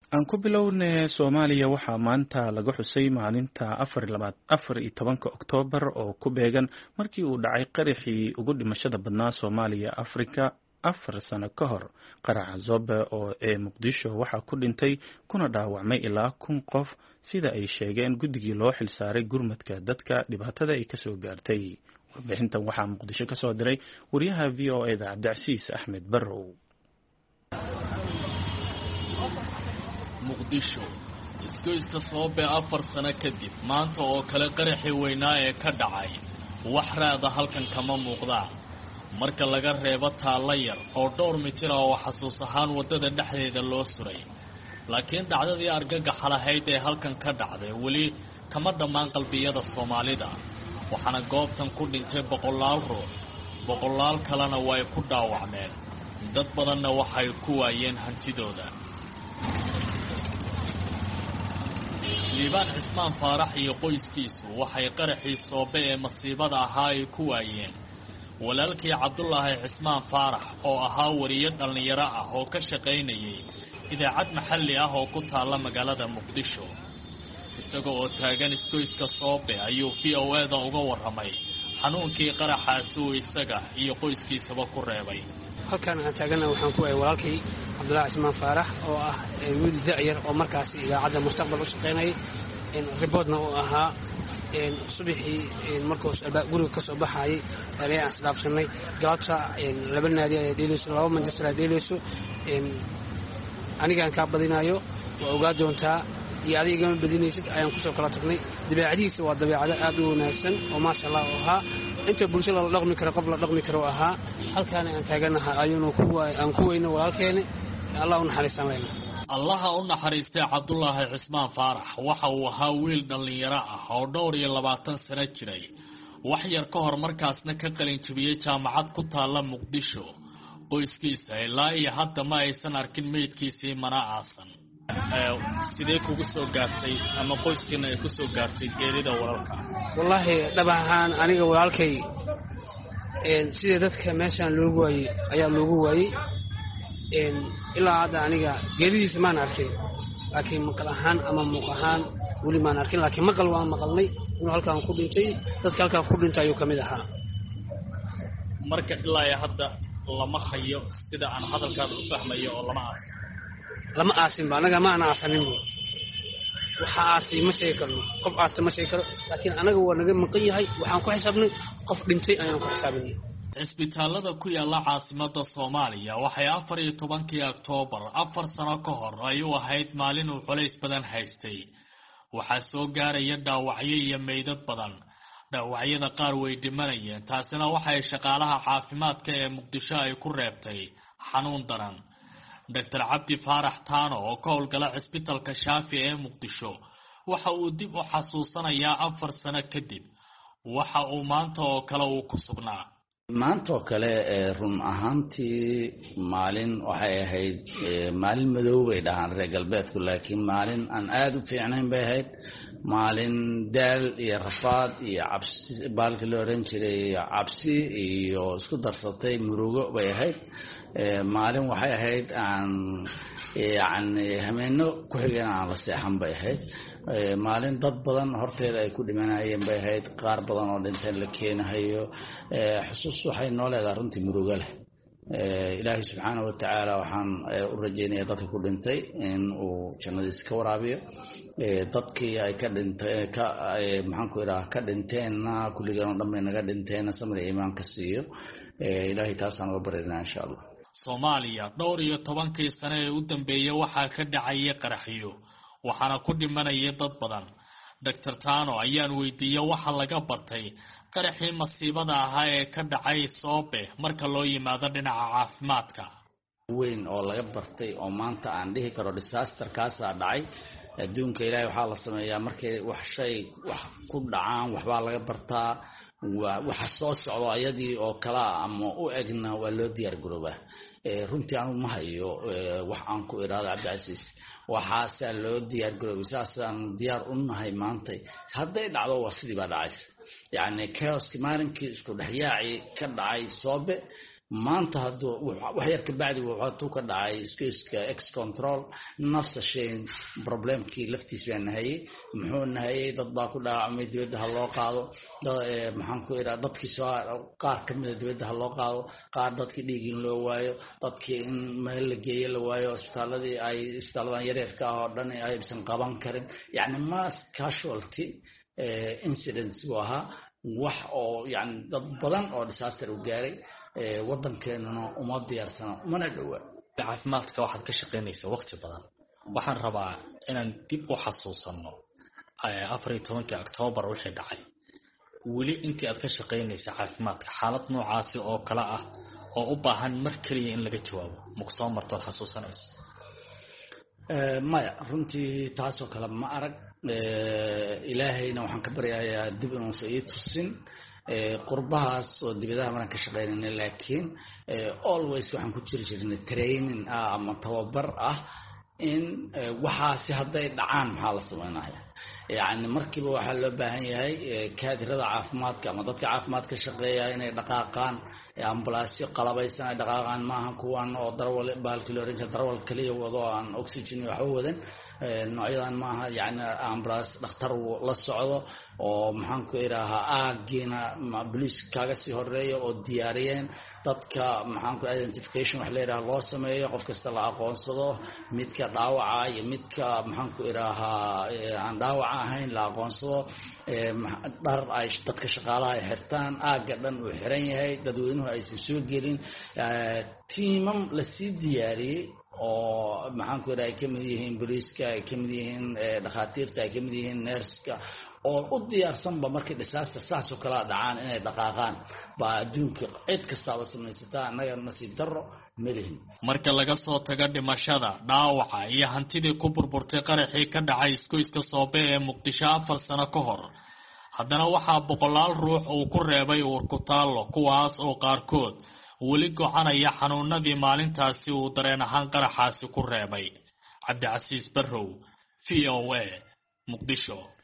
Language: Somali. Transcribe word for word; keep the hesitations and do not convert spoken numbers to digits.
aan ku bilownay Soomaaliya waxaa maanta laga xusay maalinta afar iyo tobanka Oktoobar oo ku beegan markii uu dhacay qaraxii ugu dhimashada badnaa Soomaaliya Afrika afar sano ka hor. Qaraxa Zobe oo ee Muqdisho waxaa ku dhintay kuna dhaawacmay ilaa kun qof sida ay sheegeen guddigii loo xilsaaray gurmadka dadka dhibaatada ay kasoo gaartay. Warbixintan waxaa Muqdisho ka soo diray wariyaha V O A da Cabdicasiis Axmed Barrow. muqdisho isgoyska Soobe afar sano kadib maanta oo kale qaraxii weynaa ee ka dhacay wax raada halkan kama muuqda marka laga reebo taalla yar oo dhowr mitir oo xasuus ahaan wadada dhexdeeda loo suray laakiin dhacdadii argagaxa lahayd ee halkan ka dhacday weli kama dhammaan qalbiyada Soomaalida waxaana goobtan ku dhintay boqolaal ruux boqolaal kalena way ku dhaawacmeen dad badanna waxay ku waayeen hantidooda. liibaan cismaan faarax iyo qoyskiisu waxay qaraxii Soobe ee masiibada ahaa ay ku waayeen walaalkii Cabdullaahi Cismaan Faarax oo ahaa wariye dhalinyaro ah oo ka shaqaynayay idaacad maxalli ah oo ku taala magaalada Muqdisho isagoo oo taagan isgoyska Soobe ayuu V O A da uga waramay xanuunkii qaraxaasi uu isaga iyo qoyskiisaba ku reebay. halkan aan taagana waxaan ku ay walaalkay Cabdullaahi Cismaan Faarax oo ah wiil da'yar oo markaas idaacadda mustaqbal u shaqaynayay in reportna uu ahaa in subaxii markuu guriga ka soo baxay ayaan asdaafsanay galabta laba naadi ay dheelayso laba Manchester ay dheelayso in anigaan ka badinayo waa ogaa doontaa iyo adiga ma badinaysid ayaan ku soo kala tagnay dabeecadiisa waa dabeecad aad u wanaagsan oo ma sha Allah ahaa inta bulshada la dhaqmi karo qof la dhaqmi karo ahaa halkaan aan taaganahay ayuuna ku aan ku weyno walaalkeena Allah u naxariisanayna Allah u naxariistay Cabdullaahi Cismaan Faarax waxa uu ahaa wiil dhalinyaro ah oo dhowr iyo labaatan sano jiray wax yar ka hor markaasna ka qalin jabiyay jaamacad ku taala Muqdisho qoyskiisa ilaa iyo hadda ma aysan arkin meydkiisii mana aasan. sidee kugu soo gaartay ama qoyskiina ay ku soo gaartay geerida walaalka? wallahi dhabahan aniga walaalkay een sida dadka meeshan loogu waayay ayaa loogu waayay een ilaa hadda aniga geeridiisa ma arkin laakiin maqal ahaan ama muuq ahaan wali ma arkin laakiin maqal waan maqalnay inuu halkaan ku dhintay dadka halkaan ku dhintay ayuu kamid ahaa. marka ilaa iyo hadda lama hayo sida aan hadalkaada u fahmayo oo lama aasin lama aasin ba anaga ma ana aasanin waxa aasi ma sheegi karno qof aasta ma sheegi karo laakiin anaga waa naga maqan yahay waxaan ku xisaabnay qof dhintay ayaan ku xisaabinay. isbitaalada ku yaala caasimadda Soomaaliya waxay afar iyo tobankii Oktoobar afar sano ka hor ay u ahayd maalin uu culays badan haystay waxaa soo gaaraya dhaawacyo iyo meydad badan dhaawacyada qaar way dhimanayeen taasina waxay shaqaalaha caafimaadka ee Muqdisho ay ku reebtay xanuun daran. Doctor Cabdi Faarax Taano oo ka howlgala isbitaalka Shaafi ee Muqdisho waxa uu dib u xasuusanayaa afar sano kadib waxa uu maanta oo kale uu ku sugnaa. maanta oo kale run ahaantii maalin waxay ahayd maalin madow bay dhahaan reer galbeedku laakiin maalin aan aad u fiicnayn bay ahayd maalin daal iyo rafaad iyo cabsi baalka la oran jiray cabsi iyo isku darsatay murugo bay ahayd maalin waxay ahayd aan yani hameeno ku xigeen aan la seexan bay ahayd maalin dad badan horteeda ay ku dhimanayeen bay ahayd qaar badan oo dhinteen la keenayo xusuus waxay noo leedahay runtii murugo leh. ilaahay subxaanahu wa tacaala waxaan u rajaynayaa dadka ku dhintay in uu jannadiisa ka waraabiyo dadkii ay ka dhintay ka maxaan ku idhaha ka dhinteenna kulligan oo dhan bay naga dhinteenna samri iimaan ka siiyo ilaahay taasaan uga baryaynaa insha allah. Soomaaliya dhowr iyo tobankii sano ee u dambeeyay waxaa ka dhacayay qaraxyo waxaana ku dhimanayay dad badan. Doctor Taano ayaan weydiiyay waxa laga bartay qaraxii masiibada ahaa ee ka dhacay Soobe marka loo yimaado dhinaca caafimaadka. weyn oo laga bartay oo maanta aan dhihi karo disaster kaas dhacay adduunka ilaahay waxa la sameeyaa markay wax shay wax ku dhacaan waxba laga bartaa waxa soo socdo ayadii oo kala ama u egna waa loo diyaar garoobaa. runtii aan ma hayo wax aan ku iraado Cabdicasiis waxa loo diyaar garoobay saasaan diyaar u nahay maanta hadday dhacdo waa sidii baa dhacaysa yani chaos maalinkii isku dhaxyaaci ka dhacay Soobe maanta hadduu wax yar ka bacdi wuxuu ka dhacay iskuiska ex control nafsa shay problemkii laftiis baa nahayay muxuu nahayay dad baa ku dhaacmay dibadda ha loo qaado maxaan ku iraa dadkii soo qaar ka mid ah dibadda ha loo qaado qaar dadkii dhiigin loo waayo dadkii in meel la geeyo la waayo isbitaaladii ay isbitaaladan yaryarka ah oo dhan ay aysan qaban karin yani mass casualty incidents buu ahaa wax oo yani dad badan oo disaster u gaaray waddankeenana uma diyaarsana mana dhowaa caafimaadka waxaad ka shaqaynaysaa waqti badan waxaan rabaa inaan dib u xasuusano afar iyo tobankii Oktoobar wixii dhacay weli intii aad ka shaqaynaysaa caafimaadka xaalad noocaasi oo kala ah oo u baahan mar kaliya in laga jawaabo muku soo marto xasuusanayso maya runtii taasoo kale ma arag ilaahayna waxaan ka baryayaa dib inuusan ii tusin qurbahaas oo dibadaha maraan ka shaqaynayna laakiin always waxaan ku jiri jirnay training ah ama tababar ah in waxaasi hadday dhacaan maxaa la sameynaya yani markiiba waxaa loo baahan yahay kaadirada caafimaadka ama dadka caafimaadka shaqeeya inay dhaqaaqaan ambalaasyo qalabaysan ay dhaqaaqaan maaha kuwan oo darawal baalkii loo oranjira darawal kaliya wado aan oxygen waxba wadan noocyadan maaha yani ambalaas dhakhtar la socdo oo maxaan ku iraahaa aagiina police kaaga sii horeeyo oo diyaariyeen dadka maxaan ku identification wax la yiraahdo loo sameeyo qof kasta la aqoonsado midka dhaawaca iyo midka maxaan ku iraahaa aan dhaawac ahayn la aqoonsado dhar ay dadka shaqaalaha ay xirtaan aaga dhan uu xiran yahay dadweynuhu aysan soo gelin tiimam la sii diyaariyay oo maxaan ku iraahaa ay kamid yihiin booliiska ay kamid yihiin dhakhaatiirta ay kamid yihiin nurska oo u diyaarsanba markii disaster saas oo kala dhacaan inay dhaqaaqaan baa adduunka cid kastaaba samaysataa annaga nasiib darro malihin marka laga soo tago dhimashada dhaawaca iyo hantidii ku burburtay qaraxii ka dhacay isgoyska Soobe ee Muqdisho afar sano ka hor haddana waxaa boqolaal ruux uu ku reebay uur ku taalo kuwaas oo qaarkood weli gocanaya xanuunadii maalintaasi uu dareen ahaan qaraxaasi ku reebay Cabdi Casiis Barrow V O A Muqdisho.